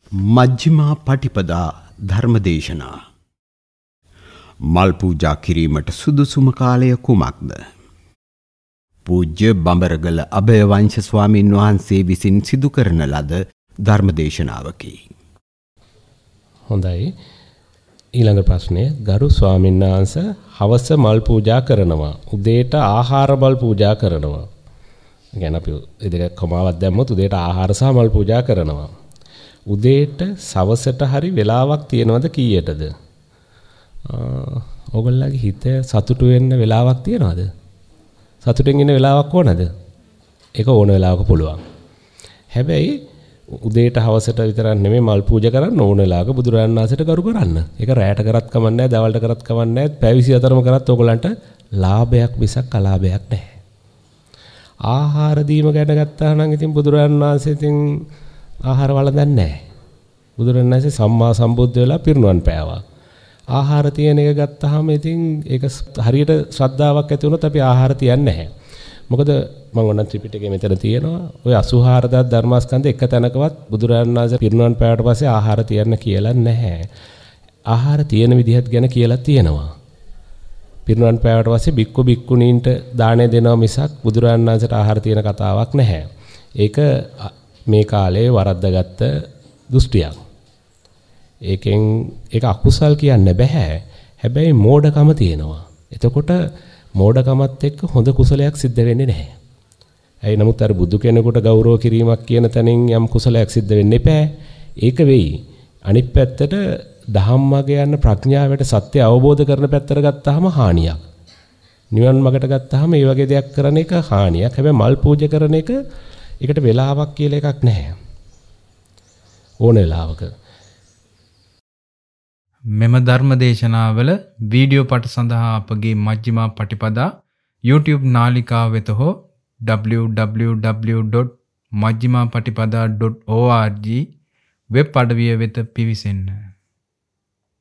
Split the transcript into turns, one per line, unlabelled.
මජ්ක්‍ධිමා පටිපදා ධර්මදේශනා. මල් පූජා කිරීමට සුදුසුම කාලය කුමක්ද? පූජ්‍ය බඹරගල අභයවංශ ස්වාමීන් වහන්සේ විසින් සිදු කරන ලද ධර්මදේශනාවකි.
හොඳයි. ඊළඟ ප්‍රශ්නය, ගරු ස්වාමීන් වහන්සේ හවස මල් පූජා කරනවා. උදේට ආහාර මල් පූජා කරනවා. ගැන අපි ඉතින් කොමාවක් දැම්මොත් උදේට ආහාර සහ මල් පූජා කරනවා. උදේට සවසට හරි වෙලාවක් තියෙනවද කීයටද? ඔයගොල්ලන්ගේ හිත සතුටු වෙන්න වෙලාවක් තියෙනවද? සතුටෙන් ඉන්න වෙලාවක් ඕනද? ඒක ඕන වෙලාවක පුළුවන්. හැබැයි උදේට හවසට විතරක් නෙමෙයි මල් පූජා කරන්න ඕන වෙලාවක බුදුරජාණන් වහන්සේට ගරු කරන්න. ඒක රැයට කරත් කමන්නේ නැහැ, දවල්ට කරත් කමන්නේ නැහැ, පැය 24ම කරත් ඔයගොල්ලන්ට ලාභයක් මිසක් අලාභයක් නැහැ. ආහාර දීම ගැන ගත්තා නම් ඉතින් බුදුරජාණන් වහන්සේ ඉතින් ආහාර වළඳන්නේ නැහැ. බුදුරජාණන් වහන්සේ සම්මා සම්බුද්ධ වෙලා පිරිනුවන් පෑවා. ආහාර තියෙන එක ගත්තාම ඉතින් ඒක හරියට ශ්‍රද්ධාවක් ඇති වුණොත් අපි ආහාර තියන්නේ නැහැ. මොකද මම ඔන්න ත්‍රිපිටකයේ මෙතන තියෙනවා. ඔය 84000 ධර්මස්කන්ධ එක තැනකවත් බුදුරජාණන් වහන්සේ පිරිනුවන් පෑවට පස්සේ ආහාර තියන්න කියලා නැහැ. ආහාර තියෙන විදිහත් ගැන කියලා තියෙනවා. පිරිනුවන් පෑවට පස්සේ බික්කු බික්කුණීන්ට දාණය දෙනවා මිසක් බුදුරජාණන් වහන්සේට ආහාර තියෙන කතාවක් නැහැ. ඒක මේ කාලේ වරද්දාගත්ත දෘෂ්ටියක්. ඒකෙන් ඒක අකුසල් කියන්න බෑ. හැබැයි මෝඩකම තියෙනවා. එතකොට මෝඩකමත් එක්ක හොඳ කුසලයක් සිද්ධ වෙන්නේ නැහැ. ඇයි නමුත් අර බුදු කෙනෙකුට ගෞරව කිරීමක් කියන තැනින් යම් කුසලයක් සිද්ධ වෙන්න එපා. ඒක වෙයි. අනිත් පැත්තට ධම්මග යන ප්‍රඥාවට සත්‍ය අවබෝධ කරන පැත්තට ගත්තාම හානියක්. නිවන් මාර්ගට ගත්තාම මේ වගේ දෙයක් කරන එක හානියක්. හැබැයි මල් පූජා කරන එක ඒකට වෙලාවක් කියලා එකක් නැහැ. ඕන වෙලාවක.
මෙම ධර්ම දේශනාවල වීඩියෝ පට සඳහා අපගේ මජ්ක්‍ධිමා පටිපදා YouTube නාලිකාව වෙත හෝ www.majjhimapatipada.org වෙබ් අඩවිය වෙත පිවිසෙන්න.